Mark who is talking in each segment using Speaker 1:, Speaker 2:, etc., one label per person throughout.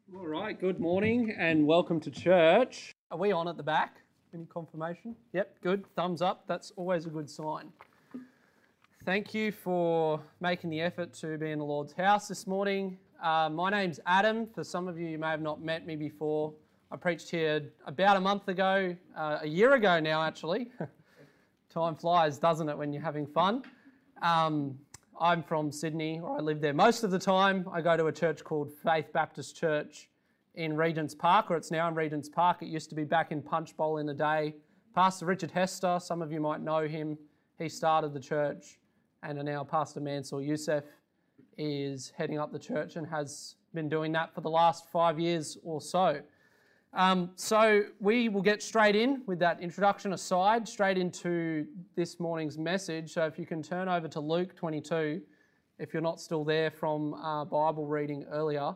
Speaker 1: All right, good morning and welcome to church. Are we on at the back? Any confirmation? Yep, good. Thumbs up. That's always a good sign. Thank you for making the effort to be in the Lord's house this morning. My name's Adam. For some of you, you may have not met me before. I preached here about a month ago, a year ago now actually. Time flies, doesn't it, when you're having fun? I'm from Sydney, or I live there most of the time. I go to a church called Faith Baptist Church in Regent's Park, or it's now in Regent's Park. It used to be back in Punchbowl in the day. Pastor Richard Hester, some of you might know him. He started the church, and now Pastor Mansour Youssef is heading up the church and has been doing that for the last 5 years or so. So we will get straight in with that introduction aside, straight into this morning's message. So if you can turn over to Luke 22, if you're not still there from our Bible reading earlier.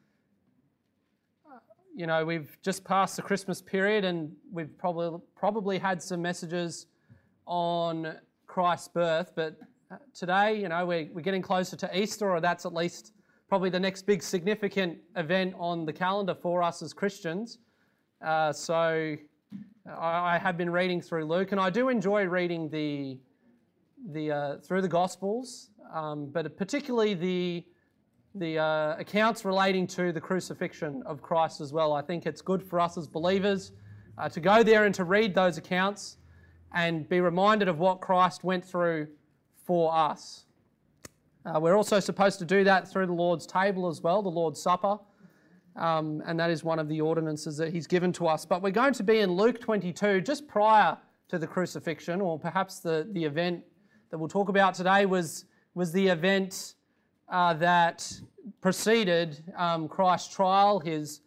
Speaker 1: We've just passed the Christmas period and we've probably had some messages on Christ's birth, but today, we're getting closer to Easter, or that's at least probably the next big significant event on the calendar for us as Christians. So I have been reading through Luke, and I do enjoy reading through the Gospels, but particularly the accounts relating to the crucifixion of Christ as well. I think it's good for us as believers to go there and to read those accounts and be reminded of what Christ went through for us. We're also supposed to do that through the Lord's table as well, the Lord's Supper. And that is one of the ordinances that he's given to us. But we're going to be in Luke 22, just prior to the crucifixion, or perhaps the event that we'll talk about today was the event that preceded Christ's trial, his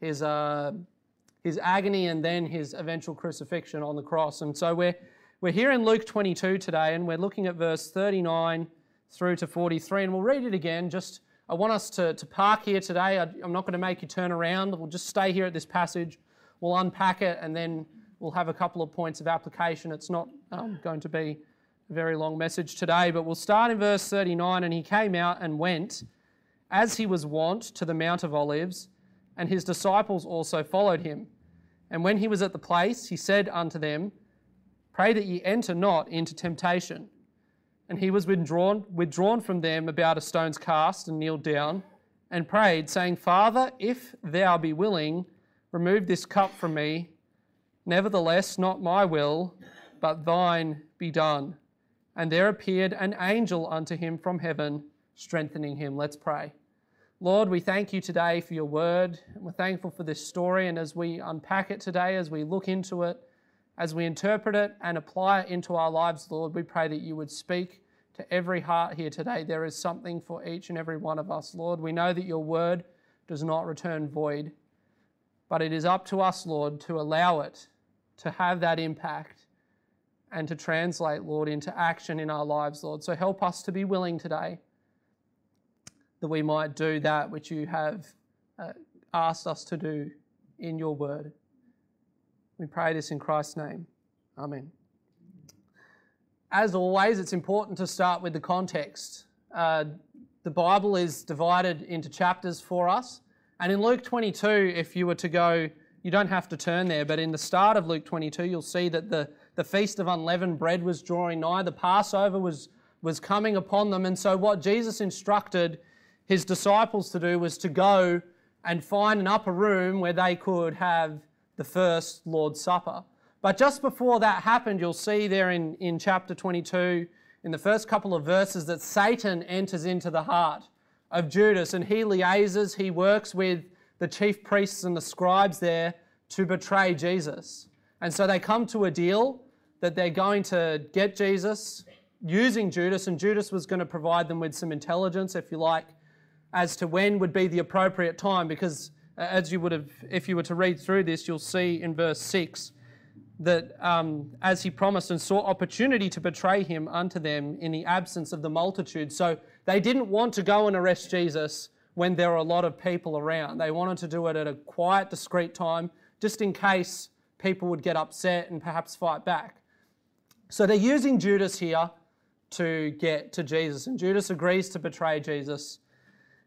Speaker 1: agony, and then his eventual crucifixion on the cross. And so we're here in Luke 22 today, and we're looking at verse 39 through to 43, and we'll read it again. I want us to park here today. I'm not going to make you turn around. We'll just stay here at this passage. We'll unpack it and then we'll have a couple of points of application. It's not going to be a very long message today, but we'll start in verse 39. And he came out and went, as he was wont, to the Mount of Olives, and his disciples also followed him. And when he was at the place, he said unto them, Pray that ye enter not into temptation. And he was withdrawn from them about a stone's cast, and kneeled down and prayed, saying, Father, if thou be willing, remove this cup from me. Nevertheless, not my will, but thine be done. And there appeared an angel unto him from heaven, strengthening him. Let's pray. Lord, we thank you today for your word. And we're thankful for this story. And as we unpack it today, as we look into it, as we interpret it and apply it into our lives, Lord, we pray that you would speak to every heart here today. There is something for each and every one of us, Lord. We know that your word does not return void, but it is up to us, Lord, to allow it to have that impact and to translate, Lord, into action in our lives, Lord. So help us to be willing today that we might do that which you have asked us to do in your word. We pray this in Christ's name. Amen. As always, it's important to start with the context. The Bible is divided into chapters for us. And in Luke 22, if you were to go, you don't have to turn there, but in the start of Luke 22, you'll see that the Feast of Unleavened Bread was drawing nigh. The Passover was coming upon them. And so what Jesus instructed his disciples to do was to go and find an upper room where they could have the first Lord's Supper. But just before that happened, you'll see there in chapter 22, in the first couple of verses, that Satan enters into the heart of Judas, and he liaises, he works with the chief priests and the scribes there to betray Jesus. And so they come to a deal that they're going to get Jesus using Judas, and Judas was going to provide them with some intelligence, if you like, as to when would be the appropriate time, because as you would have, if you were to read through this, you'll see in verse 6 that as he promised and sought opportunity to betray him unto them in the absence of the multitude. So they didn't want to go and arrest Jesus when there were a lot of people around. They wanted to do it at a quiet, discreet time, just in case people would get upset and perhaps fight back. So they're using Judas here to get to Jesus, and Judas agrees to betray Jesus.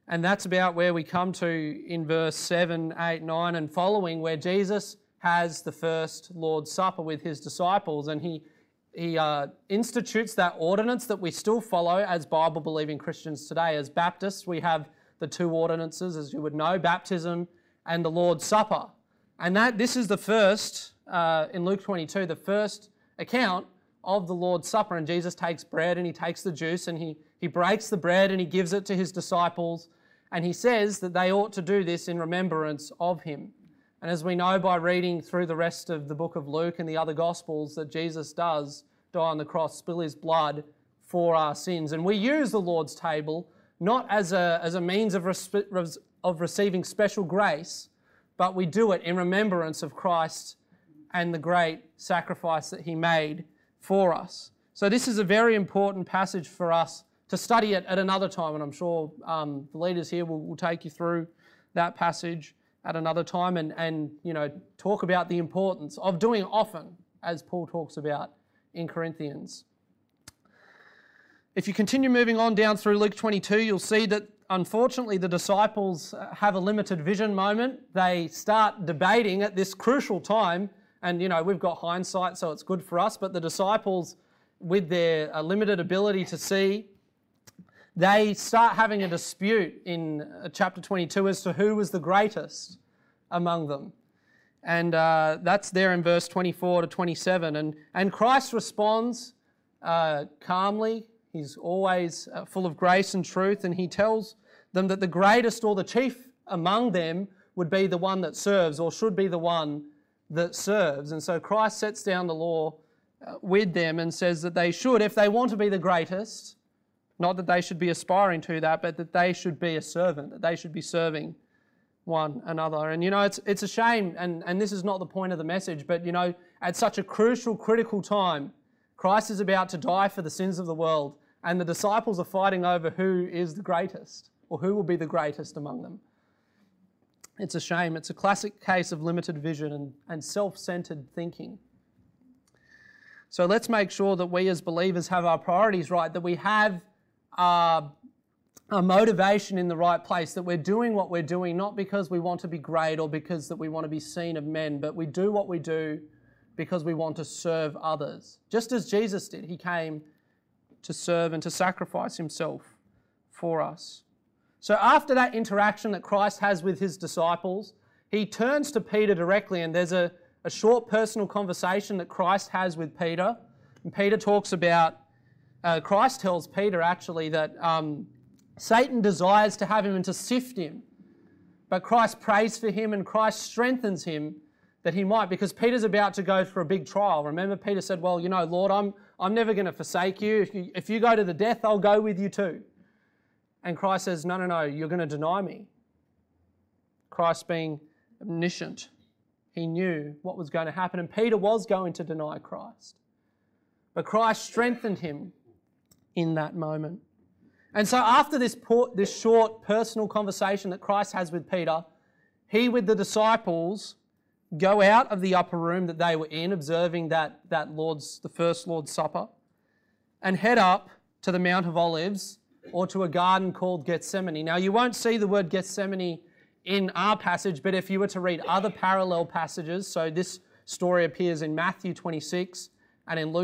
Speaker 1: And that's about where we come to in verse 7, 8, 9 and following, where Jesus has the first Lord's Supper with his disciples, and he institutes that ordinance that we still follow as Bible-believing Christians today. As Baptists, we have the two ordinances, as you would know, baptism and the Lord's Supper. And this is the first, in Luke 22, the first account of the Lord's Supper. And Jesus takes bread and he takes the juice and he breaks the bread and he gives it to his disciples. And he says that they ought to do this in remembrance of him. And as we know by reading through the rest of the book of Luke and the other Gospels, that Jesus does die on the cross, spill his blood for our sins. And we use the Lord's table not as a means of receiving special grace, but we do it in remembrance of Christ and the great sacrifice that he made for us. So this is a very important passage for us to study it at another time, and I'm sure the leaders here will take you through that passage at another time and talk about the importance of doing it often, as Paul talks about in Corinthians. If you continue moving on down through Luke 22, you'll see that unfortunately the disciples have a limited vision moment. They start debating at this crucial time, and we've got hindsight, so it's good for us, but the disciples, with their limited ability to see, they start having a dispute in chapter 22 as to who was the greatest among them. And that's there in verse 24 to 27. And Christ responds calmly. He's always full of grace and truth, and he tells them that the greatest or the chief among them would be the one that serves, or should be the one that serves. And so Christ sets down the law with them and says that they should, if they want to be the greatest, not that they should be aspiring to that, but that they should be a servant, that they should be serving one another. And it's a shame, and this is not the point of the message, but at such a crucial, critical time, Christ is about to die for the sins of the world, and the disciples are fighting over who is the greatest, or who will be the greatest among them. It's a shame. It's a classic case of limited vision and self-centered thinking. So let's make sure that we as believers have our priorities right, that we have our motivation in the right place, that we're doing what we're doing not because we want to be great or because that we want to be seen of men, but we do what we do because we want to serve others. Just as Jesus did, he came to serve and to sacrifice himself for us. So after that interaction that Christ has with his disciples, he turns to Peter directly, and there's a short personal conversation that Christ has with Peter. And Peter talks about, Christ tells Peter actually that Satan desires to have him and to sift him. But Christ prays for him and Christ strengthens him that he might, because Peter's about to go for a big trial. Remember, Peter said, well, Lord, I'm never going to forsake you. If you go to the death, I'll go with you too. And Christ says, no, you're going to deny me. Christ being omniscient, he knew what was going to happen, and Peter was going to deny Christ. But Christ strengthened him in that moment. And so after this short personal conversation that Christ has with Peter, he with the disciples go out of the upper room that they were in, observing the first Lord's Supper, and head up to the Mount of Olives, or to a garden called Gethsemane. Now, you won't see the word Gethsemane in our passage, but if you were to read other parallel passages, so this story appears in Matthew 26, and in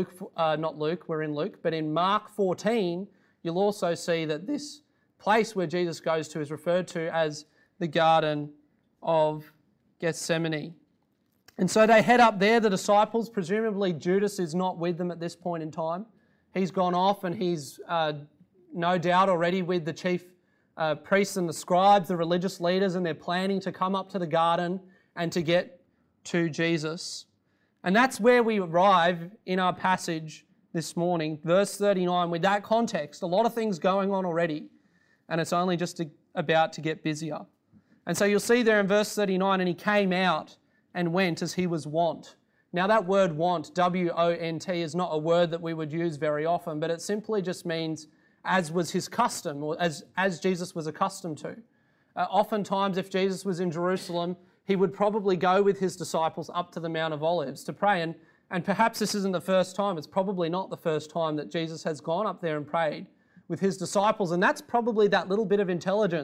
Speaker 1: but in Mark 14, you'll also see that this place where Jesus goes to is referred to as the Garden of Gethsemane. And so they head up there, the disciples. Presumably Judas is not with them at this point in time. He's gone off, and he's no doubt already with the chief priests and the scribes, the religious leaders, and they're planning to come up to the garden and to get to Jesus. And that's where we arrive in our passage this morning, verse 39, with that context. A lot of things going on already, and it's only just about to get busier. And so you'll see there in verse 39, and he came out and went as he was wont. Now that word wont, W-O-N-T, is not a word that we would use very often, but it simply just means as was his custom, or as Jesus was accustomed to. Oftentimes, if Jesus was in Jerusalem, he would probably go with his disciples up to the Mount of Olives to pray. And perhaps this isn't the first time. It's probably not the first time that Jesus has gone up there and prayed with his disciples. And that's probably that little bit of intelligence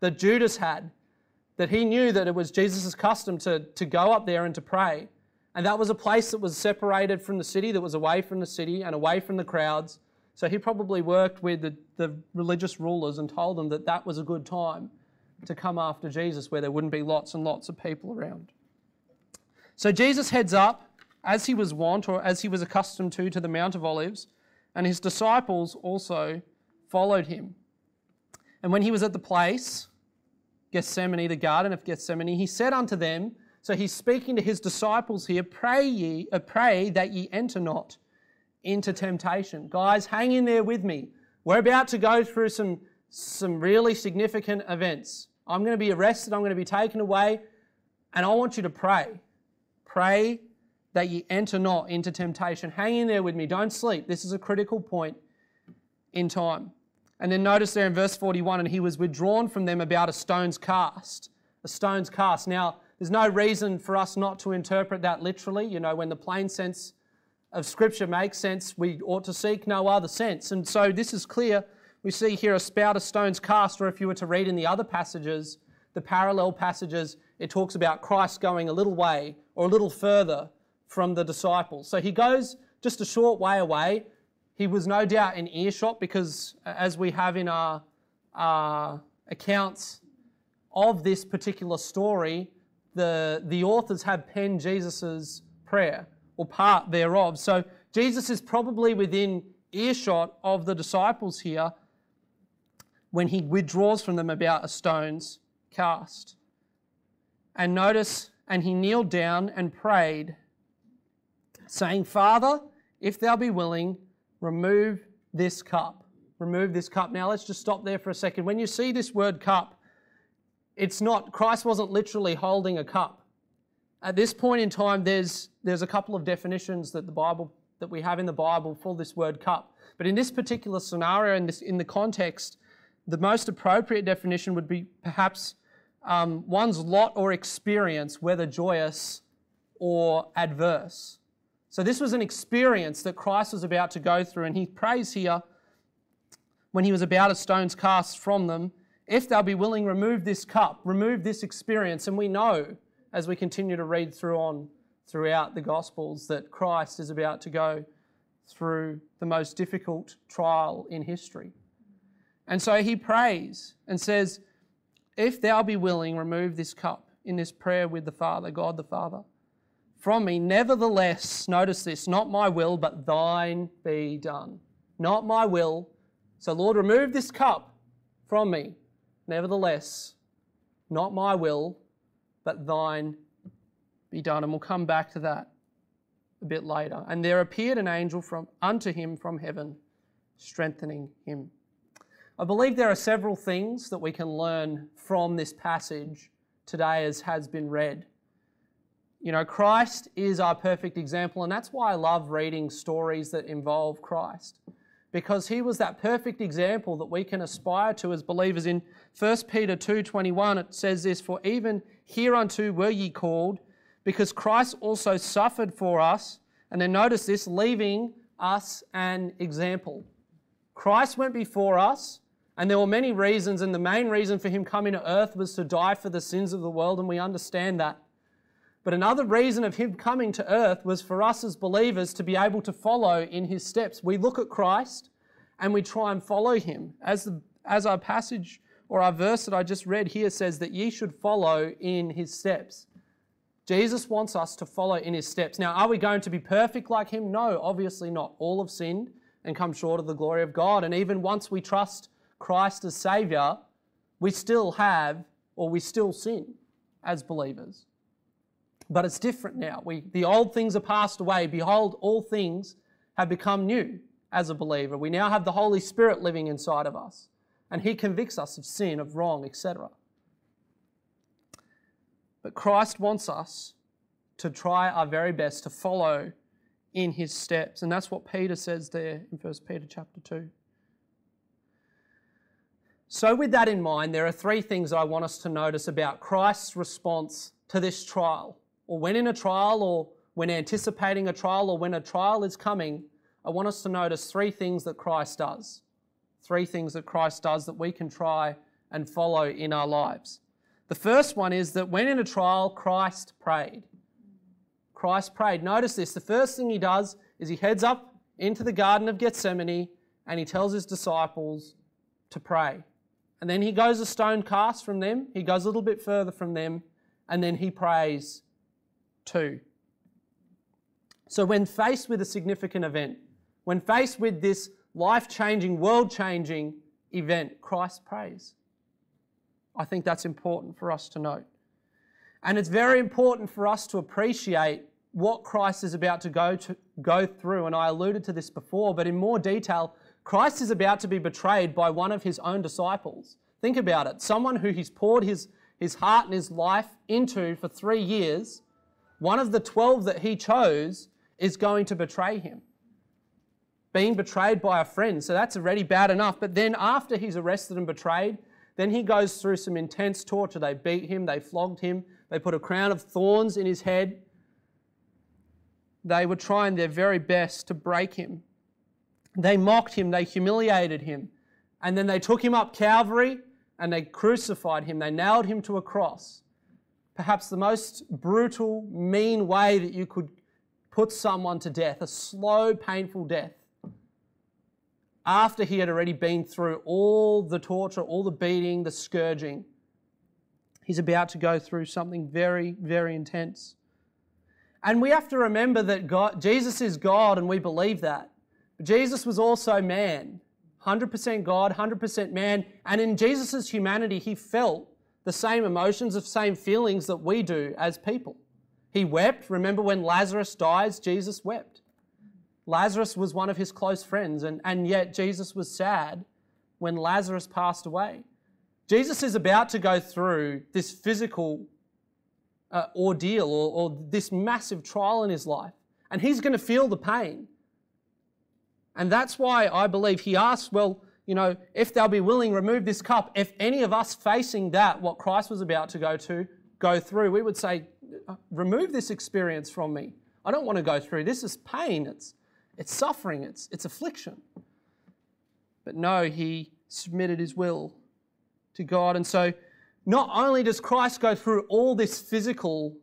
Speaker 1: that Judas had, that he knew that it was Jesus' custom to go up there and to pray. And that was a place that was separated from the city, that was away from the city and away from the crowds. So he probably worked with the religious rulers and told them that that was a good time to come after Jesus, where there wouldn't be lots and lots of people around. So Jesus heads up, as he was wont, or as he was accustomed to the Mount of Olives, and his disciples also followed him. And when he was at the place, Gethsemane, the Garden of Gethsemane, he said unto them, so he's speaking to his disciples here, pray that ye enter not into temptation. Guys, hang in there with me. We're about to go through some really significant events. I'm going to be arrested, I'm going to be taken away, and I want you to pray. Pray that ye enter not into temptation. Hang in there with me, don't sleep. This is a critical point in time. And then notice there in verse 41, and he was withdrawn from them about a stone's cast. A stone's cast. Now, there's no reason for us not to interpret that literally. You know, when the plain sense of Scripture makes sense, we ought to seek no other sense. And so this is clear. We see here a spout of stone's cast, or if you were to read in the other passages, the parallel passages, it talks about Christ going a little way or a little further from the disciples. So he goes just a short way away. He was no doubt in earshot because, as we have in our accounts of this particular story, the authors have penned Jesus' prayer, or part thereof. So Jesus is probably within earshot of the disciples here when he withdraws from them about a stone's cast. And notice, and he kneeled down and prayed, saying, Father, if thou be willing, remove this cup. Remove this cup. Now let's just stop there for a second. When you see this word cup, it's not, Christ wasn't literally holding a cup. At this point in time, there's a couple of definitions that we have in the Bible for this word cup. But in this particular scenario, in the context, the most appropriate definition would be perhaps one's lot or experience, whether joyous or adverse. So this was an experience that Christ was about to go through, and he prays here when he was about a stone's cast from them, if thou be willing, remove this cup, remove this experience. And we know, as we continue to read throughout the Gospels, that Christ is about to go through the most difficult trial in history. And so he prays and says, if thou be willing, remove this cup, in this prayer with the Father, God the Father, from me. Nevertheless, notice this, not my will, but thine be done. Not my will. So Lord, remove this cup from me. Nevertheless, not my will, but thine be done. And we'll come back to that a bit later. And there appeared an angel unto him from heaven, strengthening him. I believe there are several things that we can learn from this passage today as has been read. You know, Christ is our perfect example, and that's why I love reading stories that involve Christ, because he was that perfect example that we can aspire to as believers. In 1 Peter 2:21, it says this, for even hereunto were ye called, because Christ also suffered for us, and then notice this, leaving us an example. Christ went before us, and there were many reasons, and the main reason for him coming to earth was to die for the sins of the world, and we understand that. But another reason of him coming to earth was for us as believers to be able to follow in his steps. We look at Christ and we try and follow him. As our passage or our verse that I just read here says that ye should follow in his steps. Jesus wants us to follow in his steps. Now, are we going to be perfect like him? No, obviously not. All have sinned and come short of the glory of God. And even once we trust Christ as Saviour, we still sin as believers. But it's different now. The old things are passed away. Behold, all things have become new as a believer. We now have the Holy Spirit living inside of us, and he convicts us of sin, of wrong, etc. But Christ wants us to try our very best to follow in his steps, and that's what Peter says there in 1 Peter chapter 2. So with that in mind, there are three things I want us to notice about Christ's response to this trial. Or when in a trial, or when anticipating a trial, or when a trial is coming, I want us to notice three things that Christ does. Three things that Christ does that we can try and follow in our lives. The first one is that when in a trial, Christ prayed. Christ prayed. Notice this. The first thing he does is he heads up into the Garden of Gethsemane and he tells his disciples to pray. And then he goes a stone cast from them. He goes a little bit further from them and then he prays too. So when faced with a significant event, when faced with this life-changing, world-changing event, Christ prays. I think that's important for us to note. And it's very important for us to appreciate what Christ is about to go through. And I alluded to this before, but in more detail, Christ is about to be betrayed by one of his own disciples. Think about it. Someone who he's poured his heart and his life into for 3 years, one of the 12 that he chose is going to betray him. Being betrayed by a friend. So that's already bad enough. But then after he's arrested and betrayed, then he goes through some intense torture. They beat him, they flogged him, they put a crown of thorns in his head. They were trying their very best to break him. They mocked him, they humiliated him. And then they took him up Calvary and they crucified him. They nailed him to a cross. Perhaps the most brutal, mean way that you could put someone to death, a slow, painful death. After he had already been through all the torture, all the beating, the scourging, he's about to go through something very, very intense. And we have to remember that Jesus is God, and we believe that. But Jesus was also man, 100% God, 100% man. And in Jesus' humanity, he felt the same emotions, the same feelings that we do as people. He wept. Remember when Lazarus dies, Jesus wept. Lazarus was one of his close friends, and yet Jesus was sad when Lazarus passed away. Jesus is about to go through this physical ordeal or this massive trial in his life, and he's going to feel the pain. And that's why I believe he asked, well, if they'll be willing, remove this cup. If any of us facing that, what Christ was about to go through, we would say, remove this experience from me. I don't want to go through. This is pain. It's suffering, it's affliction. But no, he submitted his will to God. And so not only does Christ go through all this physical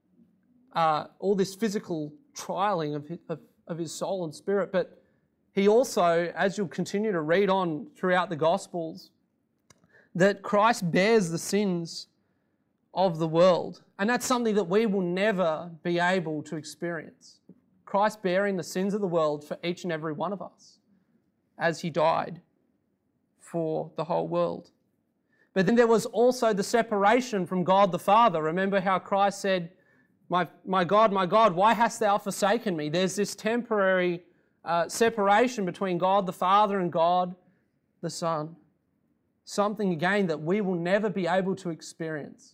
Speaker 1: trialing of his soul and spirit, but he also, as you'll continue to read on throughout the Gospels, that Christ bears the sins of the world. And that's something that we will never be able to experience. Christ bearing the sins of the world for each and every one of us as he died for the whole world. But then there was also the separation from God the Father. Remember how Christ said, my God, why hast thou forsaken me? There's this temporary separation between God the Father and God the Son. Something, again, that we will never be able to experience.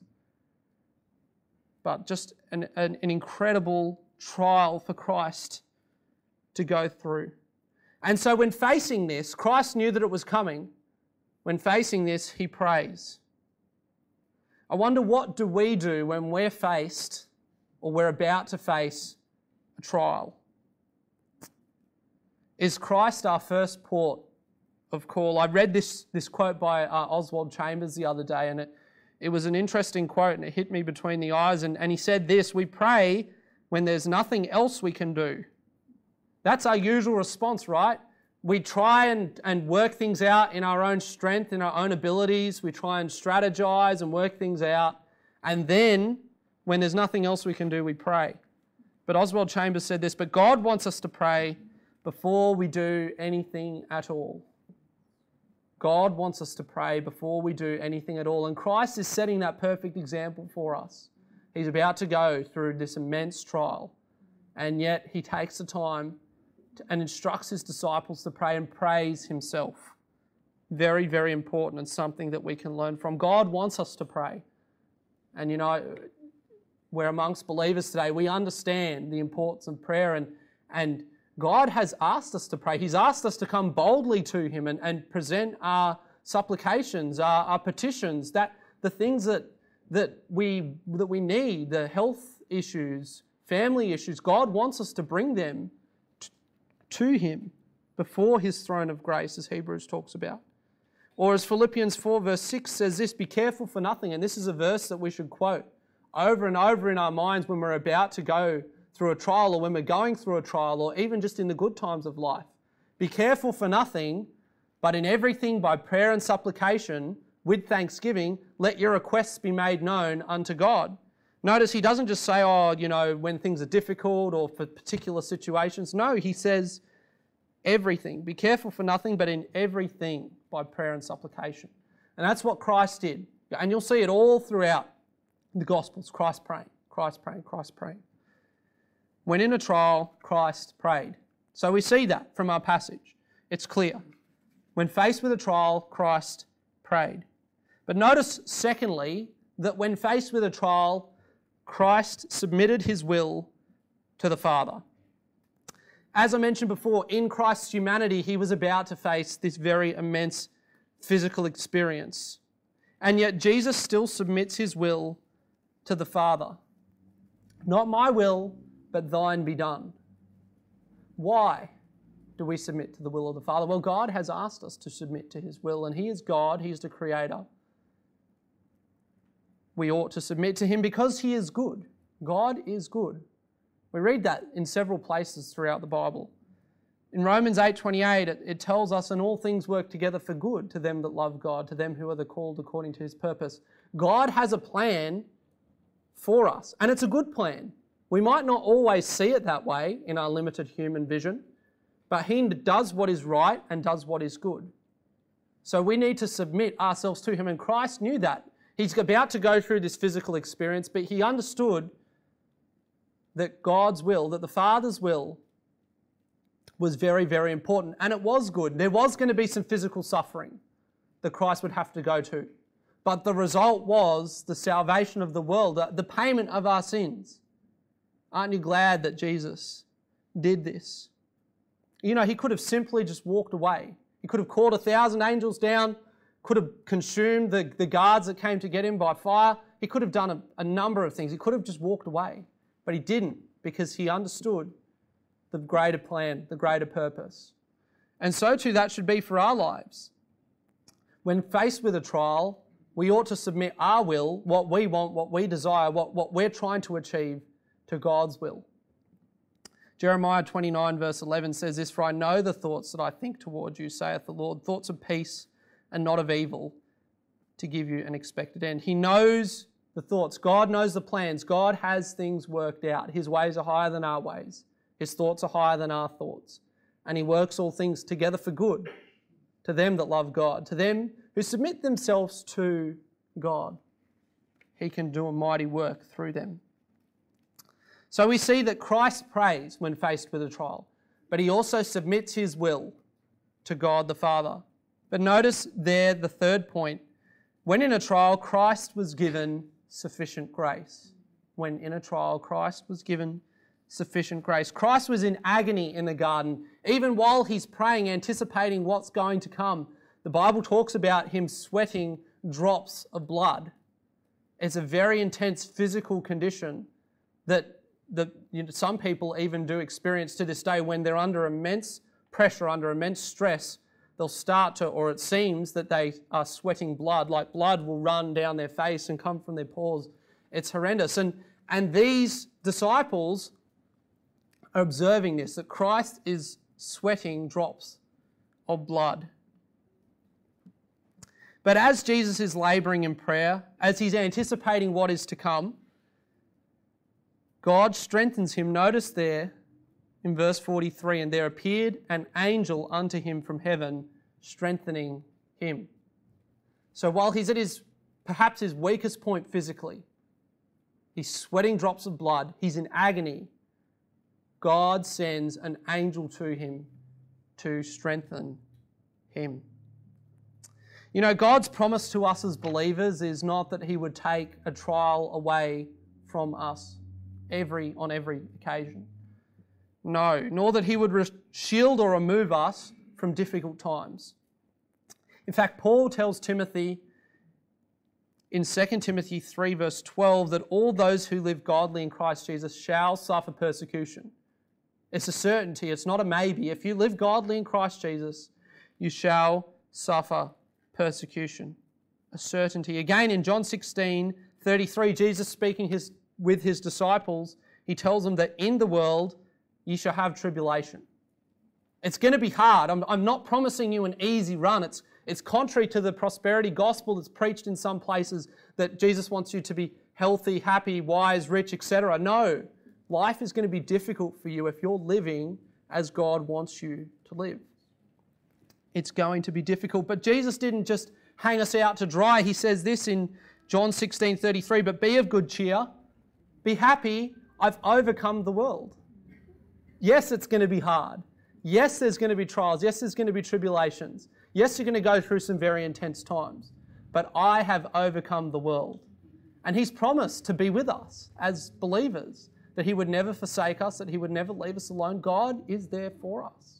Speaker 1: But just an incredible trial for Christ to go through. And so when facing this, Christ knew that it was coming. When facing this, he prays. I wonder, what do we do when we're faced or we're about to face a trial? Is Christ our first port of call? I read this quote by Oswald Chambers the other day, and it was an interesting quote, and it hit me between the eyes. And he said this: we pray when there's nothing else we can do. That's our usual response, right? We try and work things out in our own strength, in our own abilities. We try and strategize and work things out. And then, when there's nothing else we can do, we pray. But Oswald Chambers said this: but God wants us to pray before we do anything at all. God wants us to pray before we do anything at all. And Christ is setting that perfect example for us. He's about to go through this immense trial, and yet he takes the time and instructs his disciples to pray and praise himself. Very, very important, and something that we can learn from. God wants us to pray. And we're amongst believers today. We understand the importance of prayer, and God has asked us to pray. He's asked us to come boldly to him and present our supplications, our petitions, that the things that we need, the health issues, family issues. God wants us to bring them to him before his throne of grace, as Hebrews talks about. Or as Philippians 4 verse 6 says this, be careful for nothing. And this is a verse that we should quote over and over in our minds when we're about to go through a trial, or when we're going through a trial, or even just in the good times of life. Be careful for nothing, but in everything by prayer and supplication, with thanksgiving, let your requests be made known unto God. Notice he doesn't just say, when things are difficult or for particular situations. No, he says everything. Be careful for nothing, but in everything by prayer and supplication. And that's what Christ did. And you'll see it all throughout the Gospels. Christ praying, Christ praying, Christ praying. When in a trial, Christ prayed. So we see that from our passage. It's clear. When faced with a trial, Christ prayed. But notice, secondly, that when faced with a trial, Christ submitted his will to the Father. As I mentioned before, in Christ's humanity, he was about to face this very immense physical experience. And yet Jesus still submits his will to the Father. Not my will, but thine be done. Why do we submit to the will of the Father? Well, God has asked us to submit to his will, and he is God, he is the Creator. We ought to submit to him because he is good. God is good. We read that in several places throughout the Bible. In Romans 8:28, it tells us, and all things work together for good to them that love God, to them who are the called according to his purpose. God has a plan for us, and it's a good plan. We might not always see it that way in our limited human vision, but he does what is right and does what is good. So we need to submit ourselves to him, and Christ knew that. He's about to go through this physical experience, but he understood that God's will, that the Father's will, was very, very important. And it was good. There was going to be some physical suffering that Christ would have to go to. But the result was the salvation of the world, the payment of our sins. Aren't you glad that Jesus did this? You know, he could have simply just walked away. He could have called 1,000 angels down, could have consumed the guards that came to get him by fire. He could have done a number of things. He could have just walked away. But he didn't, because he understood the greater plan, the greater purpose. And so too that should be for our lives. When faced with a trial, we ought to submit our will, what we want, what we desire, what we're trying to achieve, to God's will. Jeremiah 29 verse 11 says this, for I know the thoughts that I think toward you, saith the Lord, thoughts of peace and not of evil, to give you an expected end. He knows the thoughts. God knows the plans. God has things worked out. His ways are higher than our ways. His thoughts are higher than our thoughts. And he works all things together for good to them that love God, to them who submit themselves to God. He can do a mighty work through them. So we see that Christ prays when faced with a trial, but he also submits his will to God the Father. But notice there the third point. When in a trial, Christ was given sufficient grace. When in a trial, Christ was given sufficient grace. Christ was in agony in the garden, even while he's praying, anticipating what's going to come. The Bible talks about him sweating drops of blood. It's a very intense physical condition that some people even do experience to this day. When they're under immense pressure, under immense stress, they'll start to, or it seems that they are sweating blood, like blood will run down their face and come from their pores. It's horrendous. And these disciples are observing this, that Christ is sweating drops of blood. But as Jesus is labouring in prayer, as he's anticipating what is to come, God strengthens him. Notice there in verse 43, and there appeared an angel unto him from heaven, strengthening him. So while he's at perhaps his weakest point physically, he's sweating drops of blood, he's in agony, God sends an angel to him to strengthen him. You know, God's promise to us as believers is not that he would take a trial away from us on every occasion. No, nor that he would shield or remove us from difficult times. In fact, Paul tells Timothy in 2 Timothy 3 verse 12 that all those who live godly in Christ Jesus shall suffer persecution. It's a certainty, it's not a maybe. If you live godly in Christ Jesus, you shall suffer persecution, a certainty. Again, in John 16:33, Jesus speaking with his disciples, he tells them that in the world you shall have tribulation. It's going to be hard. I'm not promising you an easy run. It's contrary to the prosperity gospel that's preached in some places that Jesus wants you to be healthy, happy, wise, rich, etc. No, life is going to be difficult for you if you're living as God wants you to live. It's going to be difficult. But Jesus didn't just hang us out to dry. He says this in John 16:33, but be of good cheer, be happy, I've overcome the world. Yes, it's going to be hard. Yes, there's going to be trials. Yes, there's going to be tribulations. Yes, you're going to go through some very intense times. But I have overcome the world. And he's promised to be with us as believers, that he would never forsake us, that he would never leave us alone. God is there for us.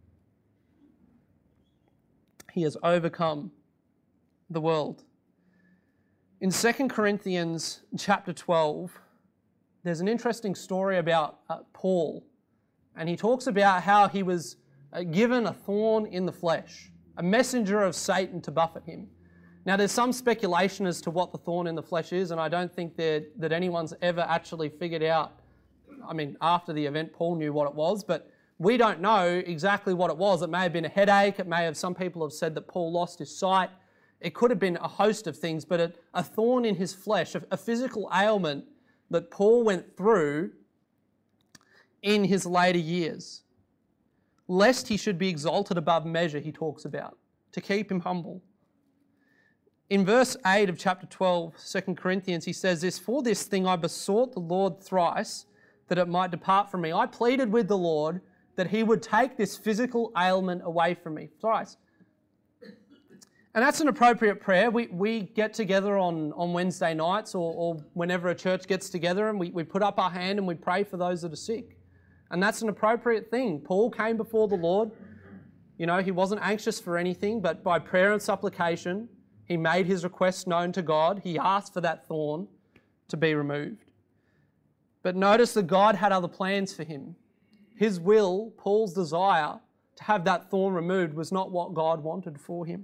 Speaker 1: He has overcome the world. In 2 Corinthians chapter 12, there's an interesting story about Paul. And he talks about how he was given a thorn in the flesh, a messenger of Satan to buffet him. Now, there's some speculation as to what the thorn in the flesh is, and I don't think that anyone's ever actually figured out. I mean, after the event, Paul knew what it was, but we don't know exactly what it was. It may have been a headache. Some people have said that Paul lost his sight. It could have been a host of things, but a thorn in his flesh, a physical ailment that Paul went through in his later years, lest he should be exalted above measure, he talks about, to keep him humble. In verse 8 of chapter 12, 2 Corinthians, he says this, for this thing I besought the Lord thrice, that it might depart from me. I pleaded with the Lord that he would take this physical ailment away from me. Thrice. And that's an appropriate prayer. We get together on Wednesday nights or whenever a church gets together, and we put up our hand and we pray for those that are sick. And that's an appropriate thing. Paul came before the Lord. You know, he wasn't anxious for anything, but by prayer and supplication, he made his request known to God. He asked for that thorn to be removed. But notice that God had other plans for him. His will, Paul's desire to have that thorn removed, was not what God wanted for him.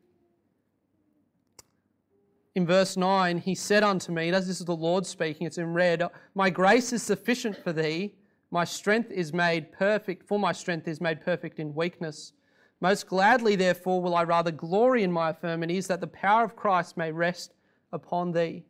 Speaker 1: In verse 9, he said unto me, this is the Lord speaking, it's in red, my grace is sufficient for thee, my strength is made perfect, for my strength is made perfect in weakness. Most gladly, therefore, will I rather glory in my infirmities, that the power of Christ may rest upon me.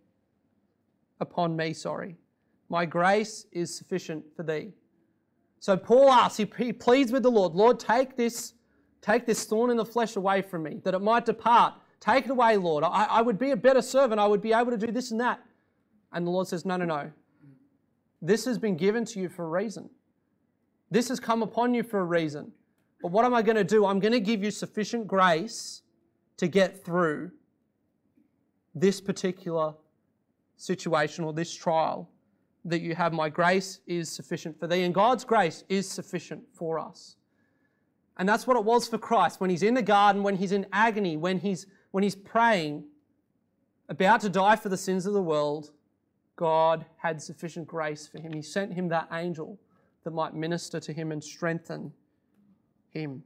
Speaker 1: My grace is sufficient for thee. So Paul asks, he pleads with the Lord, Lord, take this thorn in the flesh away from me, that it might depart. Take it away, Lord. I would be a better servant. I would be able to do this and that. And the Lord says, no. This has been given to you for a reason. This has come upon you for a reason. But what am I going to do? I'm going to give you sufficient grace to get through this particular situation or this trial that you have. My grace is sufficient for thee. And God's grace is sufficient for us. And that's what it was for Christ. When he's in the garden, when he's in agony, when he's praying, about to die for the sins of the world, God had sufficient grace for him. He sent him that angel that might minister to him and strengthen him.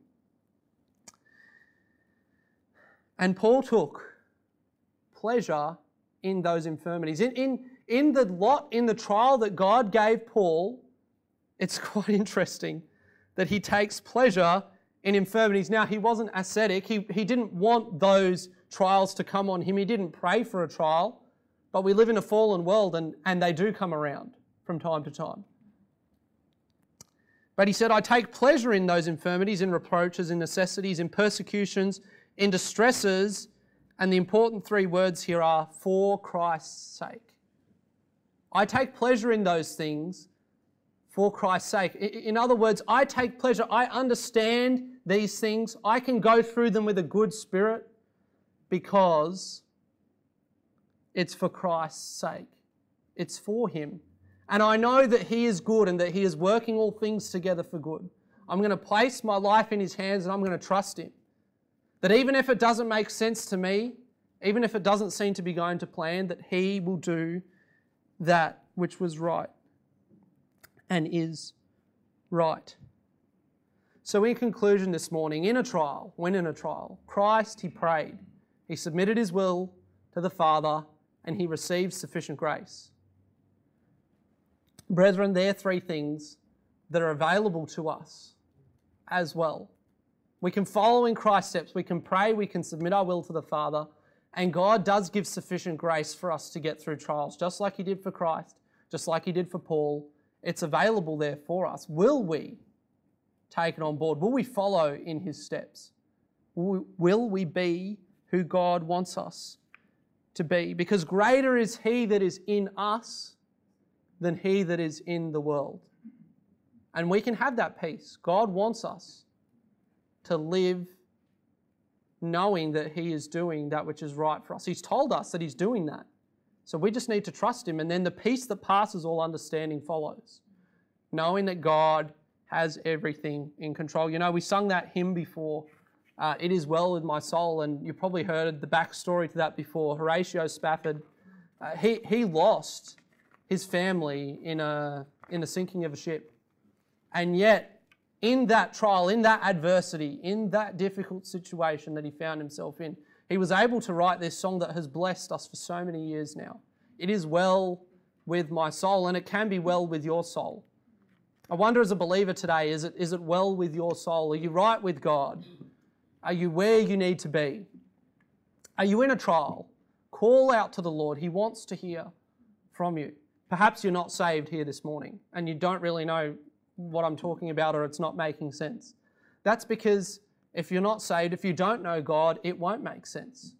Speaker 1: And Paul took pleasure in those infirmities. In the trial that God gave Paul, it's quite interesting that he takes pleasure in infirmities. Now, he wasn't ascetic. He didn't want those trials to come on him. He didn't pray for a trial. But we live in a fallen world and they do come around from time to time. But he said, I take pleasure in those infirmities, in reproaches, in necessities, in persecutions, in distresses. And the important three words here are, for Christ's sake. I take pleasure in those things for Christ's sake. In other words, I take pleasure. I understand these things. I can go through them with a good spirit because it's for Christ's sake. It's for him. And I know that he is good and that he is working all things together for good. I'm going to place my life in his hands and I'm going to trust him. That even if it doesn't make sense to me, even if it doesn't seem to be going to plan, that he will do that which was right and is right. So in conclusion this morning, when in a trial, Christ, he prayed. He submitted his will to the Father, and he received sufficient grace. Brethren, there are three things that are available to us as well. We can follow in Christ's steps, we can pray, we can submit our will to the Father, and God does give sufficient grace for us to get through trials, just like he did for Christ, just like he did for Paul. It's available there for us. Will we take it on board? Will we follow in his steps? Will we be who God wants us to be? Because greater is he that is in us than he that is in the world. And we can have that peace. God wants us to live knowing that he is doing that which is right for us. He's told us that he's doing that. So we just need to trust him, and then the peace that passes all understanding follows, knowing that God has everything in control. You know, we sung that hymn before, It Is Well With My Soul, and you probably heard the backstory to that before. Horatio Spafford, he lost his family in a sinking of a ship. And yet, in that trial, in that adversity, in that difficult situation that he found himself in, he was able to write this song that has blessed us for so many years now. It is well with my soul, and it can be well with your soul. I wonder, as a believer today, is it well with your soul? Are you right with God? Are you where you need to be? Are you in a trial? Call out to the Lord. He wants to hear from you. Perhaps you're not saved here this morning and you don't really know what I'm talking about, or it's not making sense. That's because if you're not saved, if you don't know God, it won't make sense.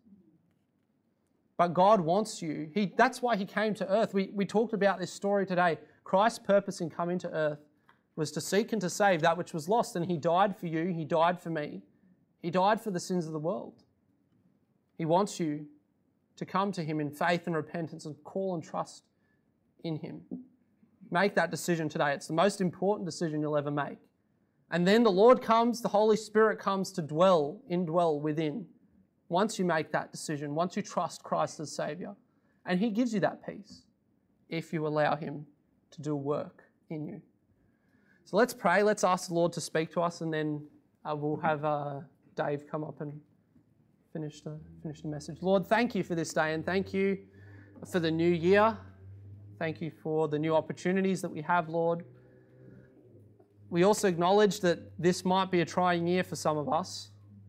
Speaker 1: But God wants you. That's why he came to earth. We talked about this story today. Christ's purpose in coming to earth was to seek and to save that which was lost, and he died for you. He died for me. He died for the sins of the world. He wants you to come to him in faith and repentance and call and trust in him. Make that decision today. It's the most important decision you'll ever make. And then the Lord comes, the Holy Spirit comes to indwell within. Once you make that decision, once you trust Christ as Saviour, and he gives you that peace if you allow him to do work in you. So let's pray. Let's ask the Lord to speak to us, and then we'll have Dave come up and finish the message. Lord, thank you for this day, and thank you for the new year. Thank you for the new opportunities that we have, Lord. We also acknowledge that this might be a trying year for some of us.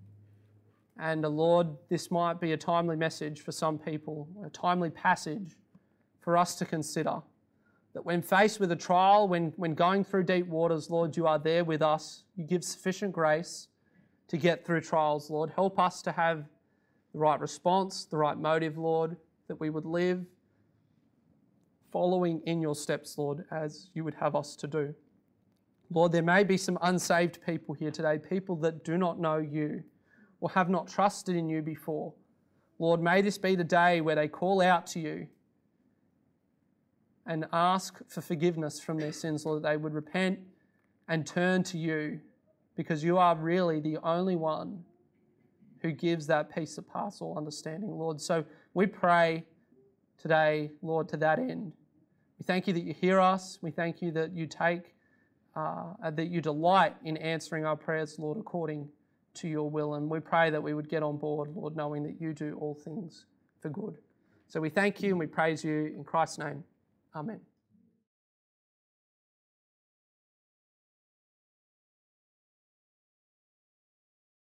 Speaker 1: And Lord, this might be a timely message for some people, a timely passage for us to consider. That when faced with a trial, when going through deep waters, Lord, you are there with us. You give sufficient grace to get through trials, Lord. Help us to have the right response, the right motive, Lord, that we would live following in your steps, Lord, as you would have us to do. Lord, there may be some unsaved people here today, people that do not know you or have not trusted in you before. Lord, may this be the day where they call out to you and ask for forgiveness from their sins, Lord, that they would repent and turn to you, because you are really the only one who gives that peace that passes all understanding, Lord. So we pray today, Lord, to that end. We thank you that you hear us. We thank you that you that you delight in answering our prayers, Lord, according to your will. And we pray that we would get on board, Lord, knowing that you do all things for good. So we thank you and we praise you in Christ's name. Amen.